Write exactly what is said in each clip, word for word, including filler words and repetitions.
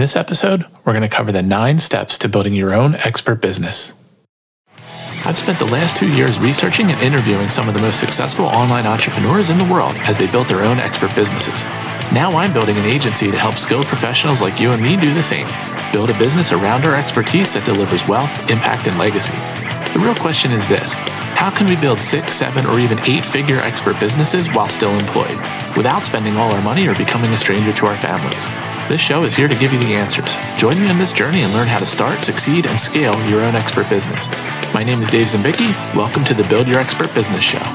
this episode, we're going to cover the nine steps to building your own expert business. I've spent the last two years researching and interviewing some of the most successful online entrepreneurs in the world as they built their own expert businesses. Now I'm building an agency to help skilled professionals like you and me do the same. Build a business around our expertise that delivers wealth, impact, and legacy. The real question is this: how can we build six, seven, or even eight-figure expert businesses while still employed, without spending all our money or becoming a stranger to our families? This show is here to give you the answers. Join me on this journey and learn how to start, succeed, and scale your own expert business. My name is Dave Zimbicki. Welcome to the Build Your Expert Business Show.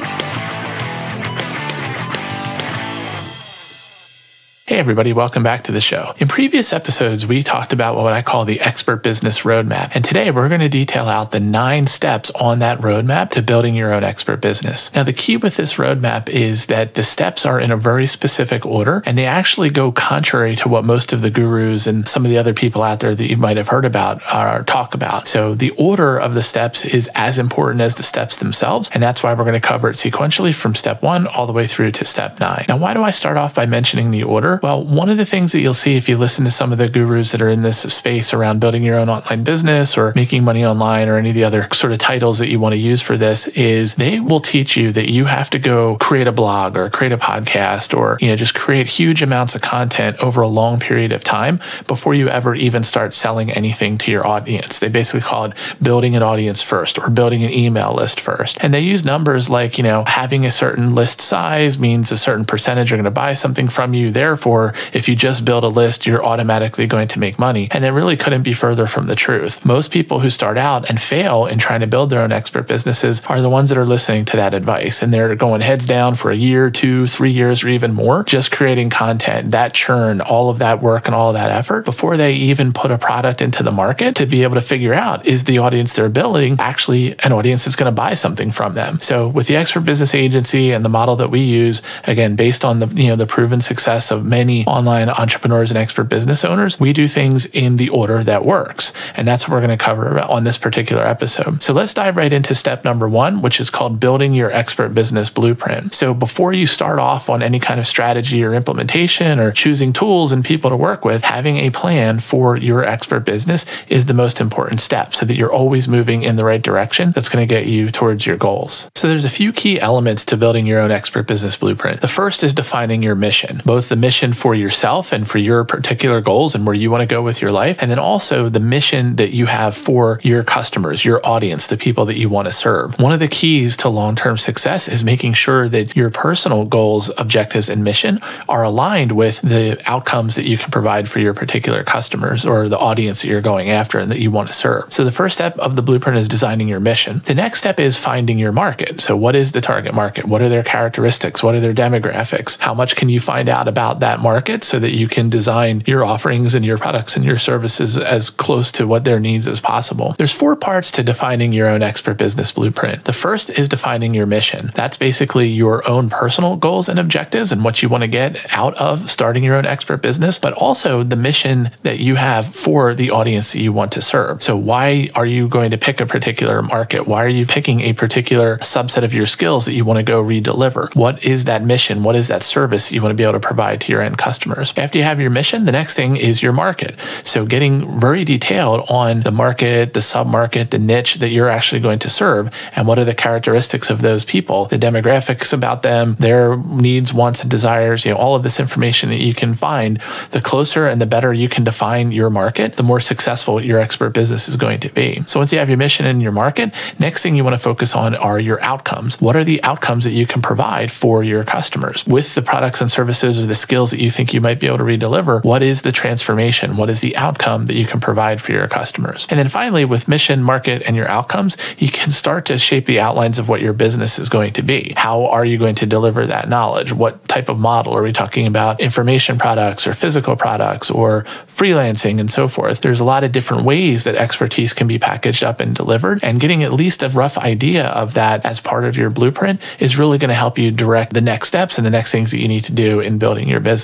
Hey everybody, welcome back to the show. In previous episodes, we talked about what I call the expert business roadmap. And today we're going to detail out the nine steps on that roadmap to building your own expert business. Now, the key with this roadmap is that the steps are in a very specific order, and they actually go contrary to what most of the gurus and some of the other people out there that you might have heard about or talk about. So the order of the steps is as important as the steps themselves. And that's why we're going to cover it sequentially from step one all the way through to step nine. Now, why do I start off by mentioning the order? Well, one of the things that you'll see if you listen to some of the gurus that are in this space around building your own online business or making money online or any of the other sort of titles that you want to use for this is they will teach you that you have to go create a blog or create a podcast or, you know, just create huge amounts of content over a long period of time before you ever even start selling anything to your audience. They basically call it building an audience first or building an email list first. And they use numbers like, you know, having a certain list size means a certain percentage are going to buy something from you. Therefore, if you just build a list, you're automatically going to make money. And it really couldn't be further from the truth. Most people who start out and fail in trying to build their own expert businesses are the ones that are listening to that advice. And they're going heads down for a year, two, three years, or even more, just creating content, that churn, all of that work and all of that effort before they even put a product into the market to be able to figure out, is the audience they're building actually an audience that's going to buy something from them? So with the expert business agency and the model that we use, again, based on the, you know, the proven success of many online entrepreneurs and expert business owners, we do things in the order that works. And that's what we're going to cover on this particular episode. So let's dive right into step number one, which is called building your expert business blueprint. So before you start off on any kind of strategy or implementation or choosing tools and people to work with, having a plan for your expert business is the most important step so that you're always moving in the right direction that's going to get you towards your goals. So there's a few key elements to building your own expert business blueprint. The first is defining your mission, both the mission for yourself and for your particular goals and where you want to go with your life. And then also the mission that you have for your customers, your audience, the people that you want to serve. One of the keys to long-term success is making sure that your personal goals, objectives, and mission are aligned with the outcomes that you can provide for your particular customers or the audience that you're going after and that you want to serve. So the first step of the blueprint is designing your mission. The next step is finding your market. So what is the target market? What are their characteristics? What are their demographics? How much can you find out about that market so that you can design your offerings and your products and your services as close to what their needs as possible? There's four parts to defining your own expert business blueprint. The first is defining your mission. That's basically your own personal goals and objectives and what you want to get out of starting your own expert business, but also the mission that you have for the audience that you want to serve. So why are you going to pick a particular market? Why are you picking a particular subset of your skills that you want to go redeliver? What is that mission? What is that service that you want to be able to provide to your end customers? After you have your mission, the next thing is your market. So getting very detailed on the market, the sub-market, the niche that you're actually going to serve, and what are the characteristics of those people, the demographics about them, their needs, wants, and desires, you know, all of this information that you can find. The closer and the better you can define your market, the more successful your expert business is going to be. So once you have your mission and your market, next thing you want to focus on are your outcomes. What are the outcomes that you can provide for your customers with the products and services or the skills that you think you might be able to redeliver? What is the transformation? What is the outcome that you can provide for your customers? And then finally, with mission, market, and your outcomes, you can start to shape the outlines of what your business is going to be. How are you going to deliver that knowledge? What type of model? Are we talking about information products or physical products or freelancing and so forth? There's a lot of different ways that expertise can be packaged up and delivered, and getting at least a rough idea of that as part of your blueprint is really going to help you direct the next steps and the next things that you need to do in building your business.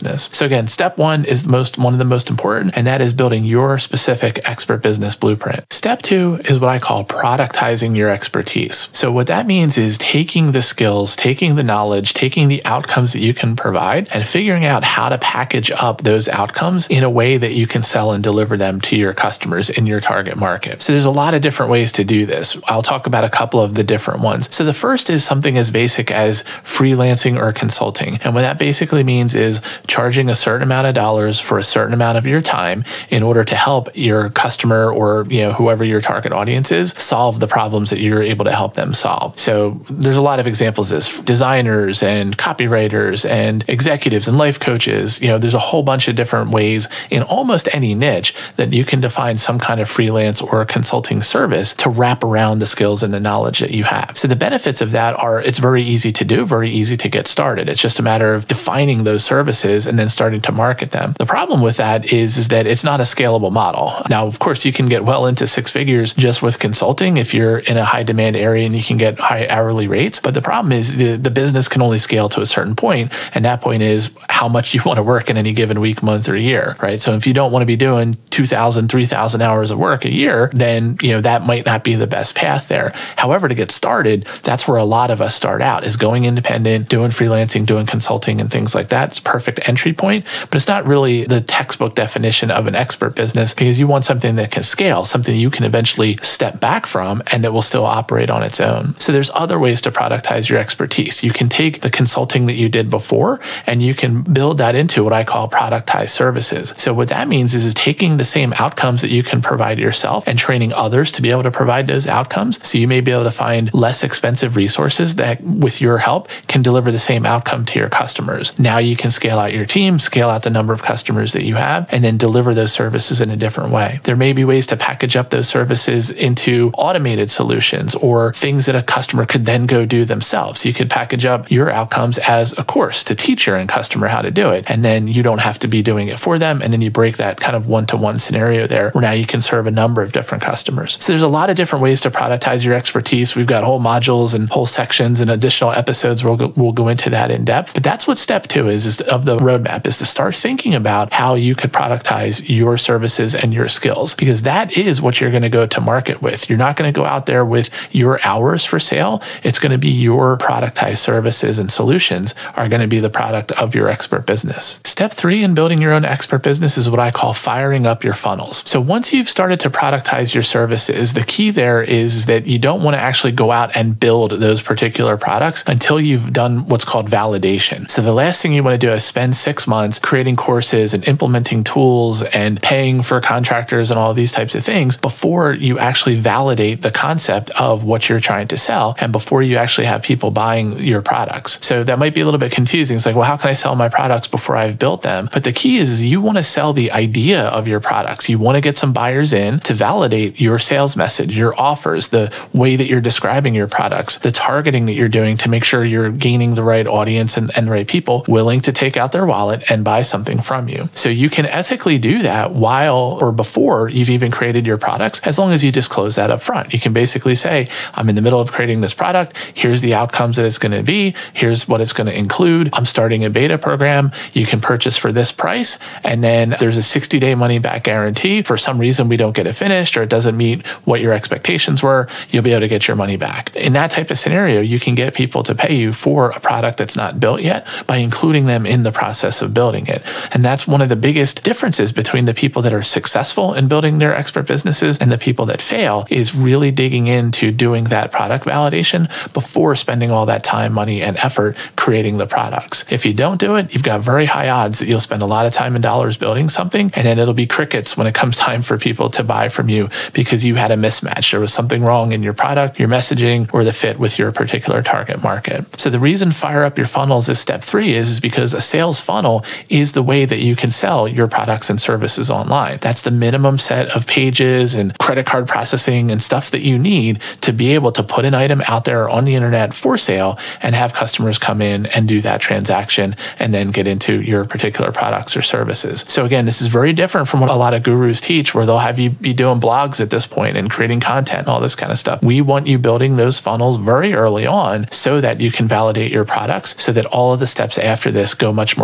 business. So again, step one is most one of the most important, and that is building your specific expert business blueprint. Step two is what I call productizing your expertise. So what that means is taking the skills, taking the knowledge, taking the outcomes that you can provide, and figuring out how to package up those outcomes in a way that you can sell and deliver them to your customers in your target market. So there's a lot of different ways to do this. I'll talk about a couple of the different ones. So the first is something as basic as freelancing or consulting. And what that basically means is charging a certain amount of dollars for a certain amount of your time in order to help your customer or, you know, whoever your target audience is solve the problems that you're able to help them solve. So there's a lot of examples of this. Designers and copywriters and executives and life coaches. You know, there's a whole bunch of different ways in almost any niche that you can define some kind of freelance or consulting service to wrap around the skills and the knowledge that you have. So the benefits of that are it's very easy to do, very easy to get started. It's just a matter of defining those services and then starting to market them. The problem with that is, is that it's not a scalable model. Now, of course, you can get well into six figures just with consulting if you're in a high demand area and you can get high hourly rates. But the problem is the, the business can only scale to a certain point, and that point is how much you want to work in any given week, month, or year, right? So if you don't want to be doing two thousand, three thousand hours of work a year, then you know that might not be the best path there. However, to get started, that's where a lot of us start out, is going independent, doing freelancing, doing consulting and things like that. It's a perfect entry point, but it's not really the textbook definition of an expert business, because you want something that can scale, something you can eventually step back from and that will still operate on its own. So there's other ways to productize your expertise. You can take the consulting that you did before and you can build that into what I call productized services. So what that means is, is taking the same outcomes that you can provide yourself and training others to be able to provide those outcomes. So you may be able to find less expensive resources that with your help can deliver the same outcome to your customers. Now you can scale out your team, scale out the number of customers that you have, and then deliver those services in a different way. There may be ways to package up those services into automated solutions or things that a customer could then go do themselves. So you could package up your outcomes as a course to teach your end customer how to do it. And then you don't have to be doing it for them. And then you break that kind of one-to-one scenario there where now you can serve a number of different customers. So there's a lot of different ways to productize your expertise. We've got whole modules and whole sections and additional episodes where we'll go, we'll go into that in depth. But that's what step two is, is of the roadmap, is to start thinking about how you could productize your services and your skills, because that is what you're going to go to market with. You're not going to go out there with your hours for sale. It's going to be your productized services and solutions are going to be the product of your expert business. Step three in building your own expert business is what I call firing up your funnels. So once you've started to productize your services, the key there is that you don't want to actually go out and build those particular products until you've done what's called validation. So the last thing you want to do is spend six months creating courses and implementing tools and paying for contractors and all these types of things before you actually validate the concept of what you're trying to sell and before you actually have people buying your products. So that might be a little bit confusing. It's like, well, how can I sell my products before I've built them? But the key is, is you want to sell the idea of your products. You want to get some buyers in to validate your sales message, your offers, the way that you're describing your products, the targeting that you're doing to make sure you're gaining the right audience and, and the right people willing to take out their wallet and buy something from you. So you can ethically do that while or before you've even created your products, as long as you disclose that up front. You can basically say, I'm in the middle of creating this product. Here's the outcomes that it's going to be. Here's what it's going to include. I'm starting a beta program. You can purchase for this price. And then there's a sixty day money back guarantee. For some reason, we don't get it finished or it doesn't meet what your expectations were, you'll be able to get your money back. In that type of scenario, you can get people to pay you for a product that's not built yet by including them in the process of building it. And that's one of the biggest differences between the people that are successful in building their expert businesses and the people that fail, is really digging into doing that product validation before spending all that time, money, and effort creating the products. If you don't do it, you've got very high odds that you'll spend a lot of time and dollars building something, and then it'll be crickets when it comes time for people to buy from you because you had a mismatch. There was something wrong in your product, your messaging, or the fit with your particular target market. So the reason fire up your funnels is step three is, is because a sales funnel is the way that you can sell your products and services online. That's the minimum set of pages and credit card processing and stuff that you need to be able to put an item out there on the internet for sale and have customers come in and do that transaction and then get into your particular products or services. So again, this is very different from what a lot of gurus teach, where they'll have you be doing blogs at this point and creating content and all this kind of stuff. We want you building those funnels very early on so that you can validate your products, so that all of the steps after this go much more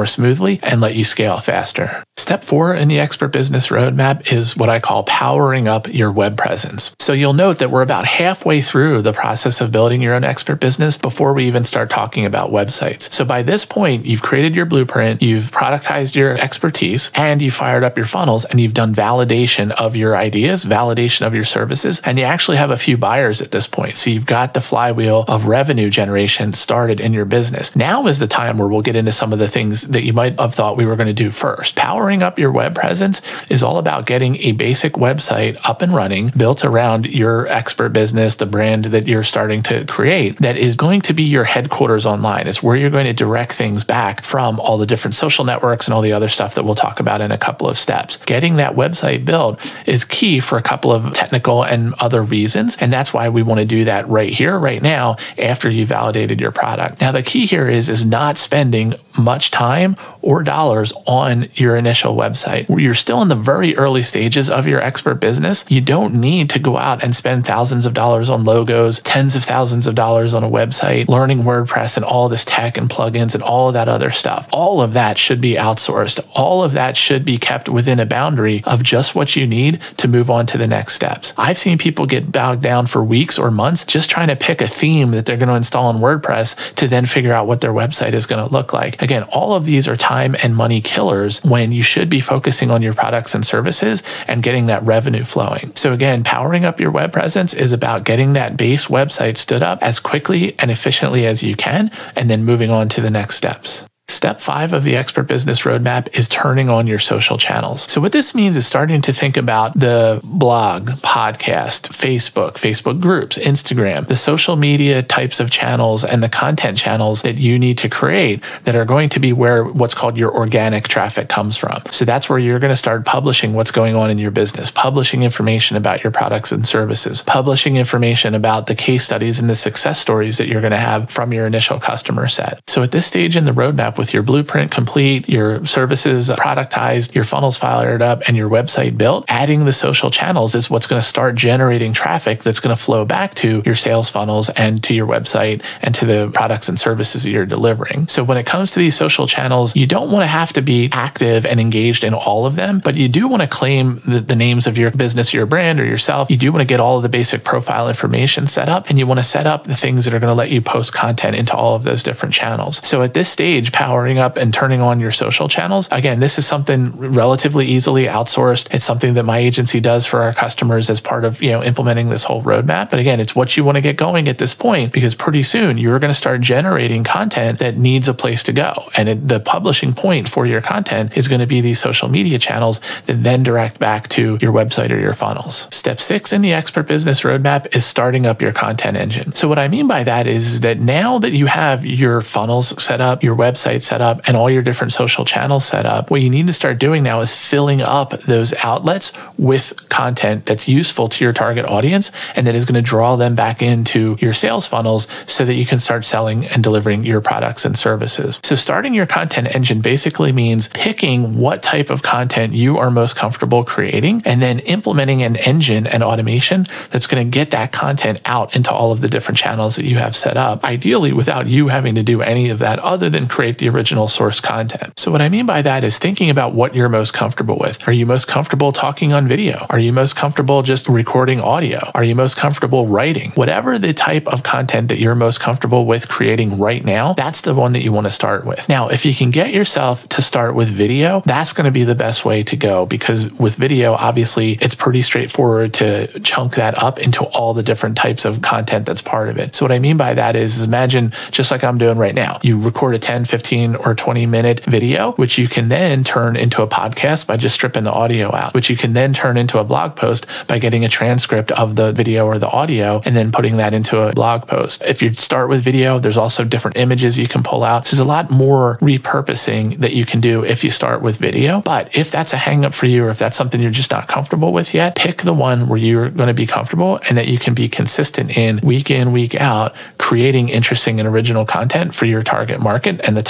smoothly and let you scale faster. Step four in the Expert Business Roadmap is what I call powering up your web presence. So you'll note that we're about halfway through the process of building your own expert business before we even start talking about websites. So by this point, you've created your blueprint, you've productized your expertise, and you fired up your funnels, and you've done validation of your ideas, validation of your services, and you actually have a few buyers at this point. So you've got the flywheel of revenue generation started in your business. Now is the time where we'll get into some of the things that you might have thought we were going to do first. Powering up your web presence is all about getting a basic website up and running, built around your expert business, the brand that you're starting to create, that is going to be your headquarters online. It's where you're going to direct things back from all the different social networks and all the other stuff that we'll talk about in a couple of steps. Getting that website built is key for a couple of technical and other reasons, and that's why we want to do that right here, right now, after you validated your product. Now, the key here is, is not spending much time or dollars on your initial website. You're still in the very early stages of your expert business. You don't need to go out and spend thousands of dollars on logos, tens of thousands of dollars on a website, learning WordPress and all this tech and plugins and all of that other stuff. All of that should be outsourced. All of that should be kept within a boundary of just what you need to move on to the next steps. I've seen people get bogged down for weeks or months just trying to pick a theme that they're going to install on WordPress to then figure out what their website is going to look like. Again, all of these are time and money killers when you should be focusing on your products and services and getting that revenue flowing. So again, powering up your web presence is about getting that base website stood up as quickly and efficiently as you can, and then moving on to the next steps. Step five of the Expert Business Roadmap is turning on your social channels. So what this means is starting to think about the blog, podcast, Facebook, Facebook groups, Instagram, the social media types of channels and the content channels that you need to create that are going to be where what's called your organic traffic comes from. So that's where you're going to start publishing what's going on in your business, publishing information about your products and services, publishing information about the case studies and the success stories that you're going to have from your initial customer set. So at this stage in the roadmap, with your blueprint complete, your services productized, your funnels fired up, and your website built, adding the social channels is what's going to start generating traffic that's going to flow back to your sales funnels and to your website and to the products and services that you're delivering. So when it comes to these social channels, you don't want to have to be active and engaged in all of them, but you do want to claim the, the names of your business, your brand, or yourself. You do want to get all of the basic profile information set up, and you want to set up the things that are going to let you post content into all of those different channels. So at this stage, powering up and turning on your social channels. Again, this is something relatively easily outsourced. It's something that my agency does for our customers as part of, you know, implementing this whole roadmap. But again, it's what you want to get going at this point, because pretty soon you're going to start generating content that needs a place to go. And it, the publishing point for your content is going to be these social media channels that then direct back to your website or your funnels. Step six in the Expert Business Roadmap is starting up your content engine. So what I mean by that is that now that you have your funnels set up, your website set up, and all your different social channels set up, what you need to start doing now is filling up those outlets with content that's useful to your target audience and that is going to draw them back into your sales funnels so that you can start selling and delivering your products and services. So starting your content engine basically means picking what type of content you are most comfortable creating and then implementing an engine and automation that's going to get that content out into all of the different channels that you have set up, ideally without you having to do any of that other than create the original source content. So what I mean by that is thinking about what you're most comfortable with. Are you most comfortable talking on video? Are you most comfortable just recording audio? Are you most comfortable writing? Whatever the type of content that you're most comfortable with creating right now, that's the one that you want to start with. Now, if you can get yourself to start with video, that's going to be the best way to go, because with video, obviously, it's pretty straightforward to chunk that up into all the different types of content that's part of it. So what I mean by that is, imagine just like I'm doing right now, you record a ten, fifteen, or twenty minute video, which you can then turn into a podcast by just stripping the audio out, which you can then turn into a blog post by getting a transcript of the video or the audio and then putting that into a blog post. If you start with video, there's also different images you can pull out. So there's a lot more repurposing that you can do if you start with video. But if that's a hang up for you, or if that's something you're just not comfortable with yet, pick the one where you're going to be comfortable and that you can be consistent in week in, week out, creating interesting and original content for your target market and the top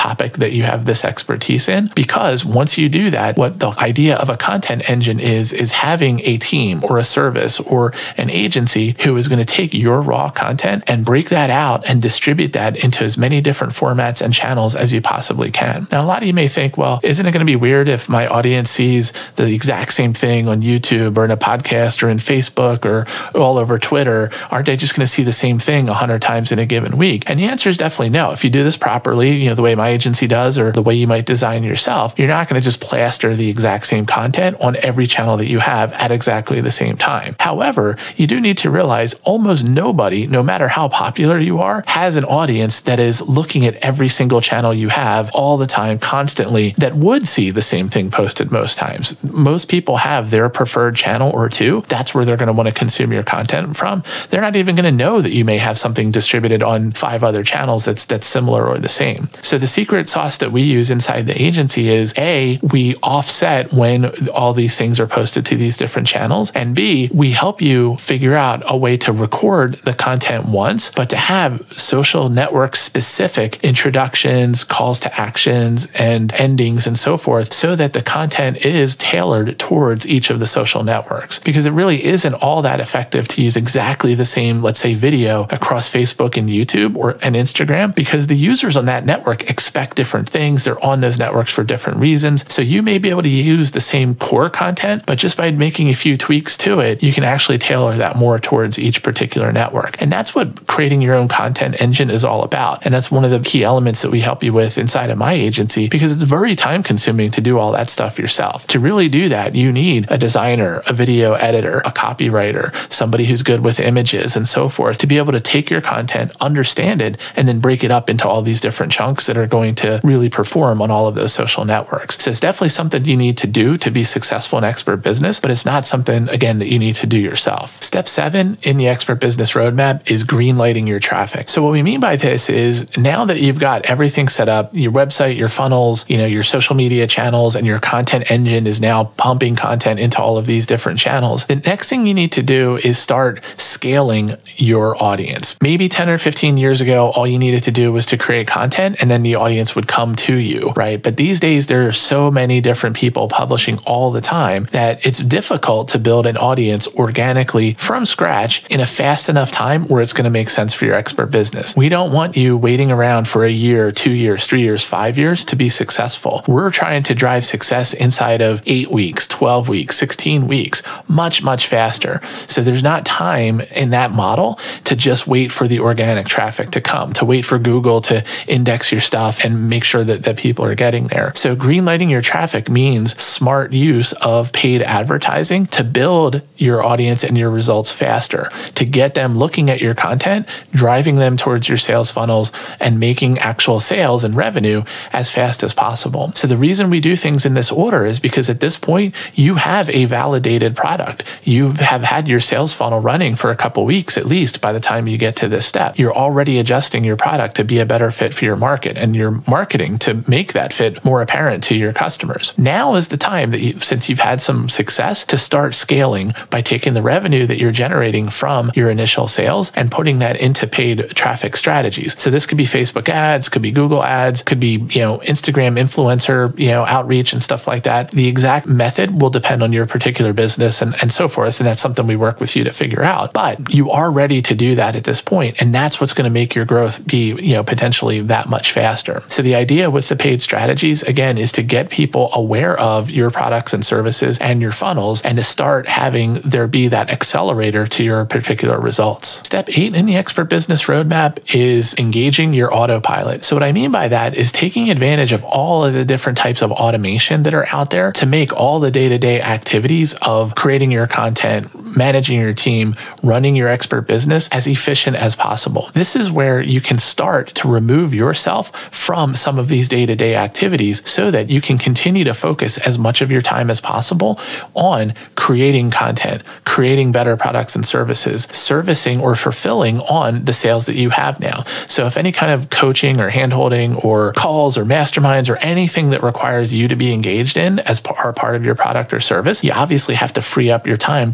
topic that you have this expertise in. Because once you do that, what the idea of a content engine is, is having a team or a service or an agency who is going to take your raw content and break that out and distribute that into as many different formats and channels as you possibly can. Now, a lot of you may think, well, isn't it going to be weird if my audience sees the exact same thing on YouTube or in a podcast or in Facebook or all over Twitter? Aren't they just going to see the same thing a hundred times in a given week? And the answer is definitely no. If you do this properly, you know, the way my agency does or the way you might design yourself, you're not going to just plaster the exact same content on every channel that you have at exactly the same time. However, you do need to realize almost nobody, no matter how popular you are, has an audience that is looking at every single channel you have all the time, constantly, that would see the same thing posted most times. Most people have their preferred channel or two. That's where they're going to want to consume your content from. They're not even going to know that you may have something distributed on five other channels that's that's similar or the same. So the secret sauce that we use inside the agency is A, we offset when all these things are posted to these different channels, and B, we help you figure out a way to record the content once, but to have social network specific introductions, calls to actions, and endings and so forth, so that the content is tailored towards each of the social networks. Because it really isn't all that effective to use exactly the same, let's say, video across Facebook and YouTube or and Instagram, because the users on that network expect different things. They're on those networks for different reasons. So you may be able to use the same core content, but just by making a few tweaks to it, you can actually tailor that more towards each particular network. And that's what creating your own content engine is all about. And that's one of the key elements that we help you with inside of my agency, because it's very time consuming to do all that stuff yourself. To really do that, you need a designer, a video editor, a copywriter, somebody who's good with images and so forth, to be able to take your content, understand it, and then break it up into all these different chunks that are going to really perform on all of those social networks. So it's definitely something you need to do to be successful in expert business, but it's not something, again, that you need to do yourself. Step seven in the expert business roadmap is greenlighting your traffic. So what we mean by this is, now that you've got everything set up, your website, your funnels, you know, your social media channels, and your content engine is now pumping content into all of these different channels, the next thing you need to do is start scaling your audience. Maybe ten or fifteen years ago, all you needed to do was to create content and then the audience would come to you, right? But these days, there are so many different people publishing all the time that it's difficult to build an audience organically from scratch in a fast enough time where it's going to make sense for your expert business. We don't want you waiting around for a year, two years, three years, five years to be successful. We're trying to drive success inside of eight weeks, twelve weeks, sixteen weeks, much, much faster. So there's not time in that model to just wait for the organic traffic to come, to wait for Google to index your stuff and make sure that, that people are getting there. So greenlighting your traffic means smart use of paid advertising to build your audience and your results faster, to get them looking at your content, driving them towards your sales funnels, and making actual sales and revenue as fast as possible. So the reason we do things in this order is because at this point, you have a validated product. You have had your sales funnel running for a couple weeks at least by the time you get to this step. You're already adjusting your product to be a better fit for your market and your marketing to make that fit more apparent to your customers. Now is the time that you, since you've had some success, to start scaling by taking the revenue that you're generating from your initial sales and putting that into paid traffic strategies. So this could be Facebook ads, could be Google ads, could be, you know, Instagram influencer, you know, outreach and stuff like that. The exact method will depend on your particular business and, and so forth. And that's something we work with you to figure out. But you are ready to do that at this point, and that's what's going to make your growth be, you know, potentially that much faster. So the idea with the paid strategies, again, is to get people aware of your products and services and your funnels, and to start having there be that accelerator to your particular results. Step eight in the expert business roadmap is engaging your autopilot. So what I mean by that is taking advantage of all of the different types of automation that are out there to make all the day-to-day activities of creating your content, managing your team, running your expert business as efficient as possible. This is where you can start to remove yourself from some of these day-to-day activities so that you can continue to focus as much of your time as possible on creating content, creating better products and services, servicing or fulfilling on the sales that you have now. So if any kind of coaching or handholding or calls or masterminds or anything that requires you to be engaged in as part of your product or service, you obviously have to free up your time to be able to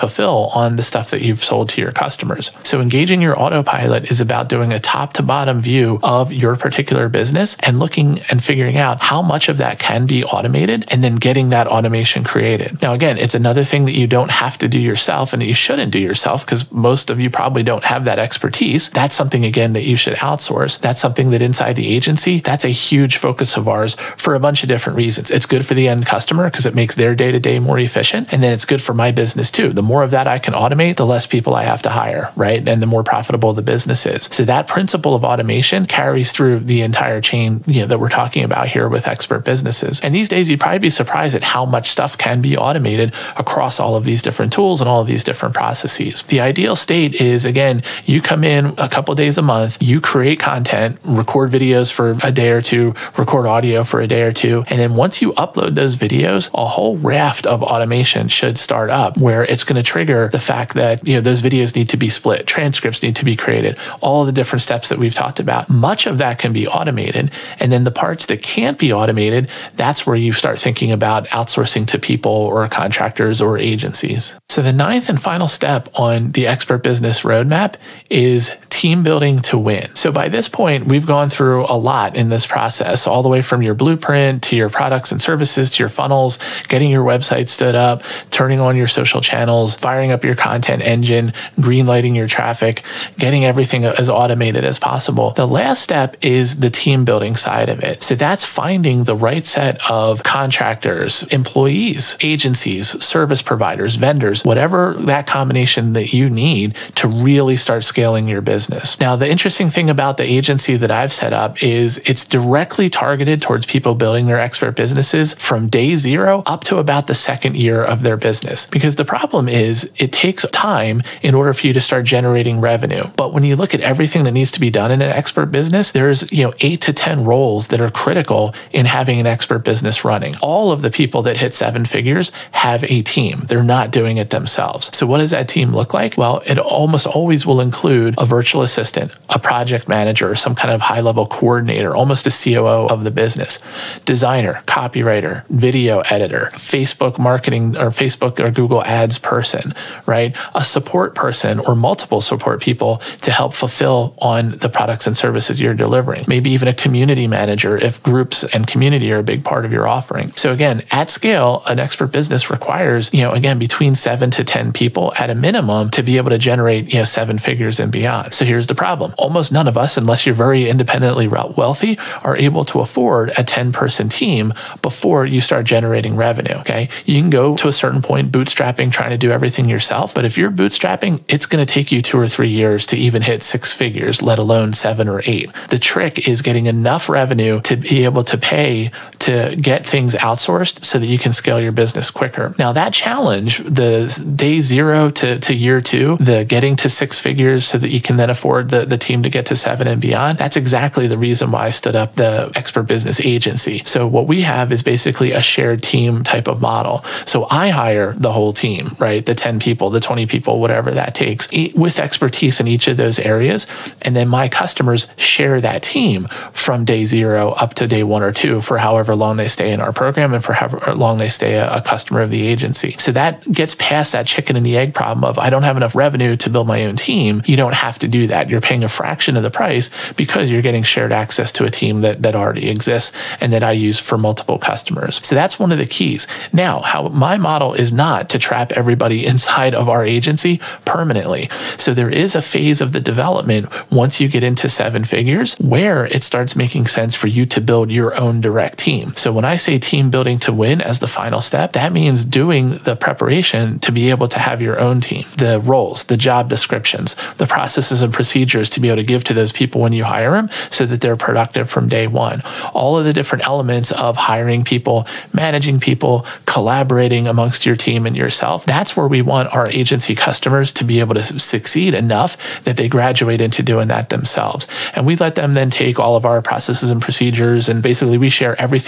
fulfill on the stuff that you've sold to your customers. So engaging your autopilot is about doing a top to bottom view of your particular business and looking and figuring out how much of that can be automated and then getting that automation created. Now, again, it's another thing that you don't have to do yourself and that you shouldn't do yourself because most of you probably don't have that expertise. That's something, again, that you should outsource. That's something that inside the agency, that's a huge focus of ours for a bunch of different reasons. It's good for the end customer because it makes their day-to-day more efficient. And then it's good for my business too. The more of that I can automate, the less people I have to hire, right? And the more profitable the business is. So that principle of automation carries through the entire chain, you know, that we're talking about here with expert businesses. And these days, you'd probably be surprised at how much stuff can be automated across all of these different tools and all of these different processes. The ideal state is, again, you come in a couple days a month, you create content, record videos for a day or two, record audio for a day or two. And then once you upload those videos, a whole raft of automation should start up where it's going to trigger the fact that, you know, those videos need to be split, transcripts need to be created, all the different steps that we've talked about. Much of that can be automated. And then the parts that can't be automated, that's where you start thinking about outsourcing to people or contractors or agencies. So the ninth and final step on the expert business roadmap is team building to win. So by this point, we've gone through a lot in this process, all the way from your blueprint to your products and services to your funnels, getting your website stood up, turning on your social channels, firing up your content engine, greenlighting your traffic, getting everything as automated as possible. The last step is the team building side of it. So that's finding the right set of contractors, employees, agencies, service providers, vendors, whatever that combination that you need to really start scaling your business. Now, the interesting thing about the agency that I've set up is it's directly targeted towards people building their expert businesses from day zero up to about the second year of their business. Because the problem is it takes time in order for you to start generating revenue. But when you look at everything that needs to be done in an expert business, there's, you know, eight to ten roles that are critical in having an expert business running. All of the people that hit seven figures have a team. They're not doing it themselves. So what does that team look like? Well, it almost always will include a virtual assistant, a project manager, or some kind of high-level coordinator, almost a C O O of the business, designer, copywriter, video editor, Facebook marketing or Facebook or Google Ads person, right? A support person or multiple support people to help fulfill on the products and services you're delivering. Maybe even a community manager if groups and community are a big part of your offering. So again, at scale, an expert business requires, you know, again, between seven to ten people at a minimum to be able to generate, you know, seven figures and beyond. So here's the problem. Almost none of us, unless you're very independently wealthy, are able to afford a ten person team before you start generating revenue. Okay. You can go to a certain point bootstrapping, trying to do everything yourself. But if you're bootstrapping, it's going to take you two or three years to even hit six figures, let alone seven or eight. The trick is getting enough revenue to be able to pay to get things outsourced so that you can scale your business quicker. Now that challenge, the day zero to, to year two, the getting to six figures so that you can then afford the, the team to get to seven and beyond, that's exactly the reason why I stood up the expert business agency. So what we have is basically a shared team type of model. So I hire the whole team, right? The ten people, the twenty people, whatever that takes, with expertise in each of those areas. And then my customers share that team from day zero up to day one or two for however long they stay in our program and for however long they stay a, a customer of the agency. So that gets past that chicken and the egg problem of I don't have enough revenue to build my own team. You don't have to do that. You're paying a fraction of the price because you're getting shared access to a team that, that already exists and that I use for multiple customers. So that's one of the keys. Now, how my model is not to trap everybody inside of our agency permanently. So there is a phase of the development once you get into seven figures where it starts making sense for you to build your own direct team. So when I say team building to win as the final step, that means doing the preparation to be able to have your own team, the roles, the job descriptions, the processes and procedures to be able to give to those people when you hire them so that they're productive from day one. All of the different elements of hiring people, managing people, collaborating amongst your team and yourself. That's where we want our agency customers to be able to succeed enough that they graduate into doing that themselves. And we let them then take all of our processes and procedures, and basically we share everything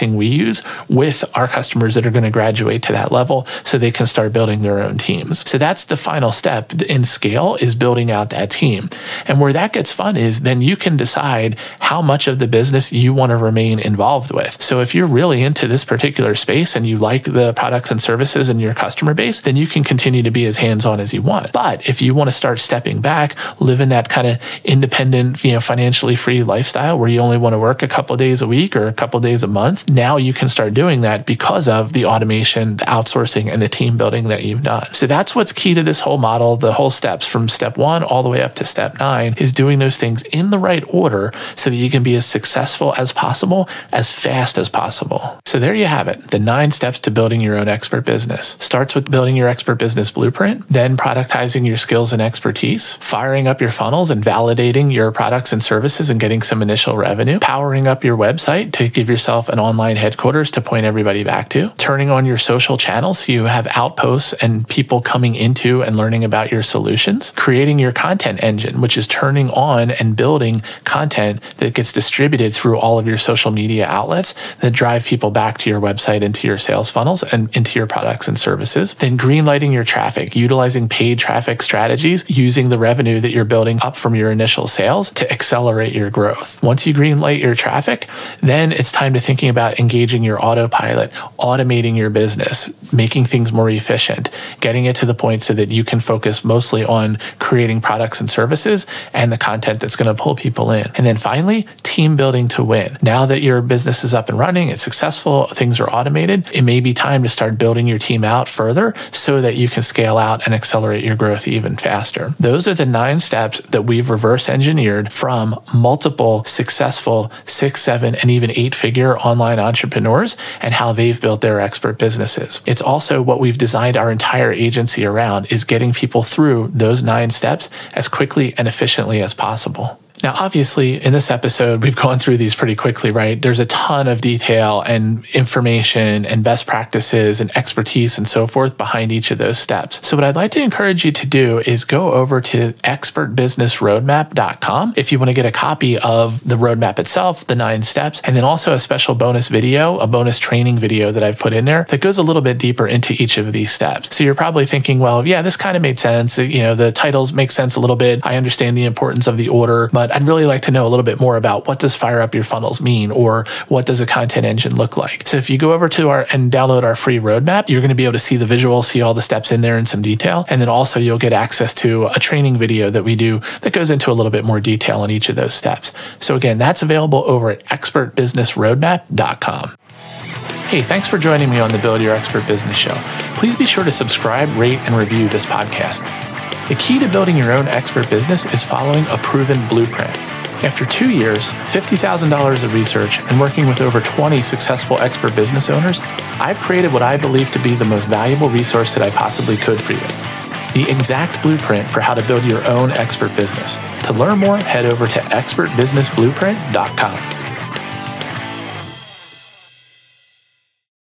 pricing we use with our customers that are going to graduate to that level so they can start building their own teams. So that's the final step in scale, is building out that team. And where that gets fun is then you can decide how much of the business you want to remain involved with. So if you're really into this particular space and you like the products and services in your customer base, then you can continue to be as hands-on as you want. But if you want to start stepping back, live in that kind of independent, you know, financially free lifestyle where you only want to work a couple of days a week or a couple of days a month, now you can start doing that because of the automation, the outsourcing, and the team building that you've done. So that's what's key to this whole model. The whole steps from step one all the way up to step nine is doing those things in the right order so that you can be as successful as possible, as fast as possible. So there you have it. The nine steps to building your own expert business. Starts with building your expert business blueprint, then productizing your skills and expertise, firing up your funnels and validating your products and services and getting some initial revenue, powering up your website to give yourself an online headquarters to point everybody back to, turning on your social channels so you have outposts and people coming into and learning about your solutions, creating your content engine, which is turning on and building content that gets distributed through all of your social media outlets that drive people back to your website, into your sales funnels, and into your products and services. Then greenlighting your traffic, utilizing paid traffic strategies, using the revenue that you're building up from your initial sales to accelerate your growth. Once you greenlight your traffic, then it's time to thinking about engaging your autopilot, automating your business, making things more efficient, getting it to the point so that you can focus mostly on creating products and services and the content that's going to pull people in. And then finally, team building to win. Now that your business is up and running, it's successful, things are automated, it may be time to start building your team out further so that you can scale out and accelerate your growth even faster. Those are the nine steps that we've reverse engineered from multiple successful six, seven, and even eight figure online entrepreneurs and how they've built their expert businesses. It's also what we've designed our entire agency around, is getting people through those nine steps as quickly and efficiently as possible. Now, obviously, in this episode, we've gone through these pretty quickly, right? There's a ton of detail and information and best practices and expertise and so forth behind each of those steps. So what I'd like to encourage you to do is go over to expert business roadmap dot com if you want to get a copy of the roadmap itself, the nine steps, and then also a special bonus video, a bonus training video that I've put in there that goes a little bit deeper into each of these steps. So you're probably thinking, well, yeah, this kind of made sense. You know, the titles make sense a little bit. I understand the importance of the order, but I'd really like to know a little bit more about what does fire up your funnels mean, or what does a content engine look like. So if you go over to our and download our free roadmap, you're going to be able to see the visual, see all the steps in there in some detail. And then also you'll get access to a training video that we do that goes into a little bit more detail on each of those steps. So again, that's available over at expert business roadmap dot com. Hey, thanks for joining me on the Build Your Expert Business Show. Please be sure to subscribe, rate, and review this podcast. The key to building your own expert business is following a proven blueprint. After two years, fifty thousand dollars of research, and working with over twenty successful expert business owners, I've created what I believe to be the most valuable resource that I possibly could for you. The exact blueprint for how to build your own expert business. To learn more, head over to expert business blueprint dot com.